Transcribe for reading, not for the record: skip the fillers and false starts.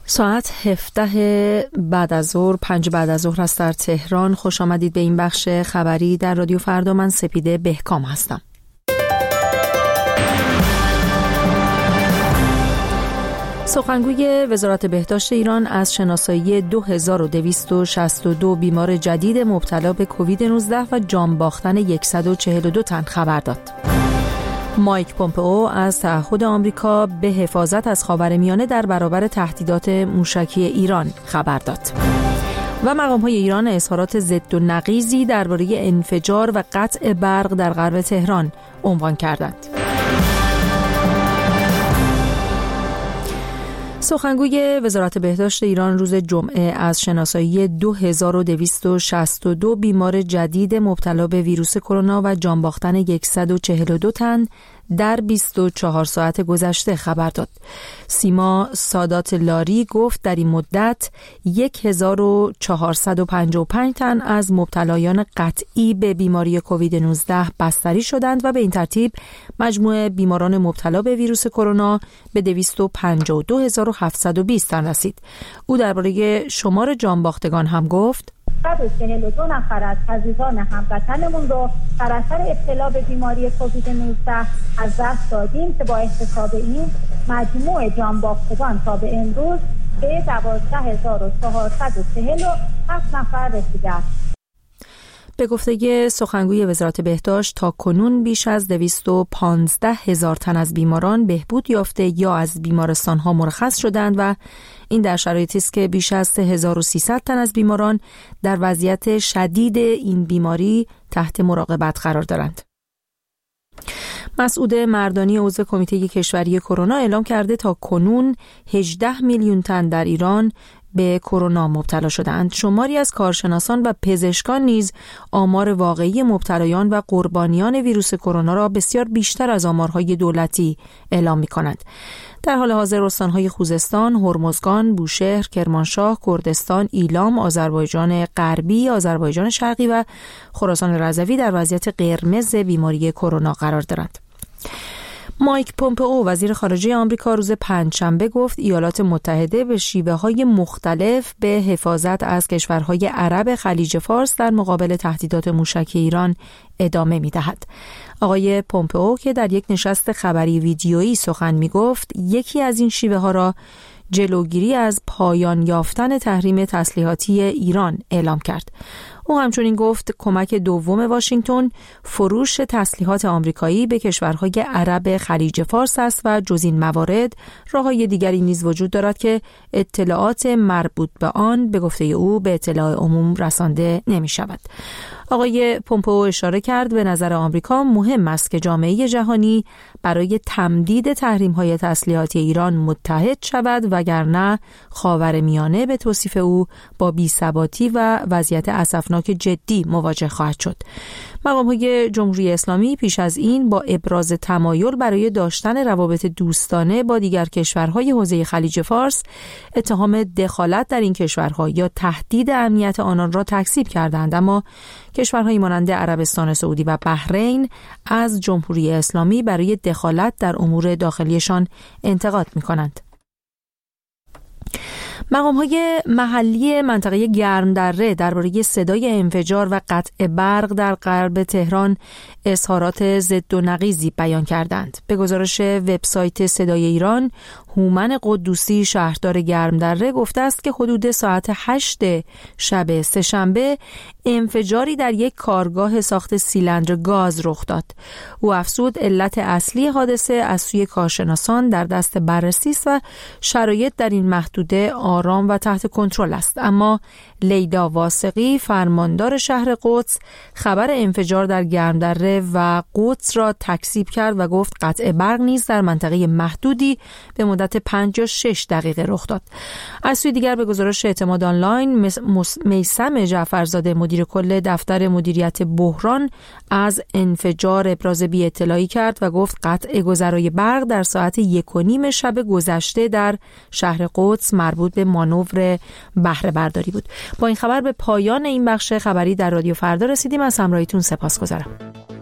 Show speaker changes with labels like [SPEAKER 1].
[SPEAKER 1] ساعت 17 بعد از ظهر 5 بعد از ظهر است در تهران. خوش آمدید به این بخش خبری در رادیو فردا. من سپیده بهکام هستم. سخنگوی وزارت بهداشت ایران از شناسایی 2262 بیمار جدید مبتلا به کووید 19 و جان باختن 142 تن خبر داد. مایک پومپئو از تعهد آمریکا به حفاظت از خاورمیانه در برابر تهدیدات موشکی ایران خبر داد. و مقام‌های ایران اظهارات ضد و نقیضی درباره انفجار و قطع برق در غرب تهران عنوان کردند. سخنگوی وزارت بهداشت ایران روز جمعه از شناسایی 2262 بیمار جدید مبتلا به ویروس کرونا و جان باختن 142 تن در 24 ساعت گذشته خبر داد. سیما سادات لاری گفت در این مدت 1455 تن از مبتلایان قطعی به بیماری کووید 19 بستری شدند و به این ترتیب مجموع بیماران مبتلا به ویروس کرونا به 252720 تن رسید. او درباره شمار جان باختگان هم گفت
[SPEAKER 2] 142 نفر از عزیزان هموطنمون رو در اثر ابتلا به بیماری کووید 19 از دست دادیم که با احتساب این مجموع جان باختگان تا به امروز به 12447 نفر رسیده است.
[SPEAKER 1] به گفته سخنگوی وزارت بهداشت تا کنون بیش از 215,000 تن از بیماران بهبود یافته یا از بیمارستان‌ها مرخص شدند و این در شرایطی است که بیش از 3300 تن از بیماران در وضعیت شدید این بیماری تحت مراقبت قرار دارند. مسعود مردانی عضو کمیته کشوری کرونا اعلام کرده تا کنون 18 میلیون تن در ایران به کرونا مبتلا شدند. شماری از کارشناسان و پزشکان نیز آمار واقعی مبتلایان و قربانیان ویروس کرونا را بسیار بیشتر از آمارهای دولتی اعلام می‌کنند. در حال حاضر استان‌های خوزستان، هرمزگان، بوشهر، کرمانشاه، کردستان، ایلام، آذربایجان غربی، آذربایجان شرقی و خراسان رضوی در وضعیت قرمز بیماری کرونا قرار دارند. مایک پومپئو وزیر خارجه آمریکا روز پنجشنبه گفت ایالات متحده به شیوه‌های مختلف به حفاظت از کشورهای عرب خلیج فارس در مقابل تهدیدات موشکی ایران ادامه می‌دهد. آقای پومپئو که در یک نشست خبری ویدیویی سخن می‌گفت، یکی از این شیوه‌ها را جلوگیری از پایان یافتن تحریم تسلیحاتی ایران اعلام کرد. او همچنین گفت کمک دوم واشنگتن فروش تسلیحات آمریکایی به کشورهای عرب خلیج فارس است و جز این موارد راه‌های دیگری نیز وجود دارد که اطلاعات مربوط به آن به گفته او به اطلاع عموم رسانده نمی‌شود. آقای پومپئو اشاره کرد به نظر آمریکا مهم است که جامعه جهانی برای تمدید تحریم‌های تسلیحاتی ایران متحد شود وگرنه خاورمیانه به توصیف او با بی‌ثباتی و وضعیت اسفناک جدی مواجه خواهد شد. مقام‌های جمهوری اسلامی پیش از این با ابراز تمایل برای داشتن روابط دوستانه با دیگر کشورهای حوزه خلیج فارس اتهام دخالت در این کشورها یا تهدید امنیت آنان را تکذیب کردند، اما کشورهایی مانند عربستان سعودی و بحرین از جمهوری اسلامی برای دخالت در امور داخلیشان انتقاد می‌کنند. مقام‌های محلی منطقه گرمدره درباره صدای انفجار و قطع برق در غرب تهران اظهارات ضد و نقیضی بیان کردند. به گزارش وبسایت صدای ایران، هومن قدوسی شهردار گرمدره گفته است که حدود ساعت 8 شب سه‌شنبه انفجاری در یک کارگاه ساخت سیلندر گاز رخ داد. او افزود علت اصلی حادثه از سوی کارشناسان در دست بررسی است و شرایط در این محدوده آرام و تحت کنترل است. اما لیدا واثقی فرماندار شهر قدس خبر انفجار در گرمدره و قدس را تکذیب کرد و گفت قطع برق نیز در منطقه محدودی به مدت 5 یا 6 دقیقه رخ داد. از سوی دیگر به گزارش اعتماد آنلاین، میثم جعفرزاده مدیر کل دفتر مدیریت بحران از انفجار ابراز بی اطلاعی کرد و گفت قطع گذرای برق در ساعت 1:30 شب گذشته در شهر قدس مربوط به مانور بهره برداری بود. با این خبر به پایان این بخش خبری در رادیو فردا رسیدیم. از همراهیتون سپاسگزارم.